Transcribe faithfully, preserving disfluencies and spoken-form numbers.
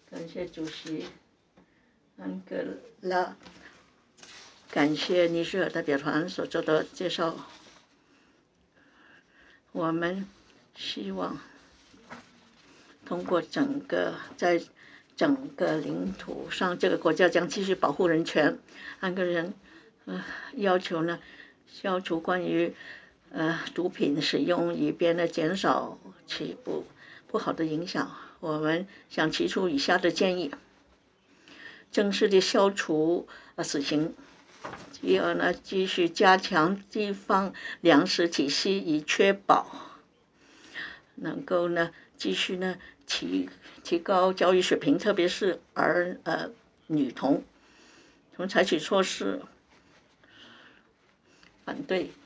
感谢主席安哥拉，感谢尼日尔代表团所做的介绍。我们希望通过整个在整个领土上，这个国家将继续保护人权。安哥人呃要求呢，消除关于呃毒品使用，以便呢减少其不不好的影响。我们想提出以下的建议：正式的消除呃死刑。第二呢，继续加强地方粮食体系，以确保能够呢继续呢提提高教育水平，特别是儿呃女童。从采取措施反对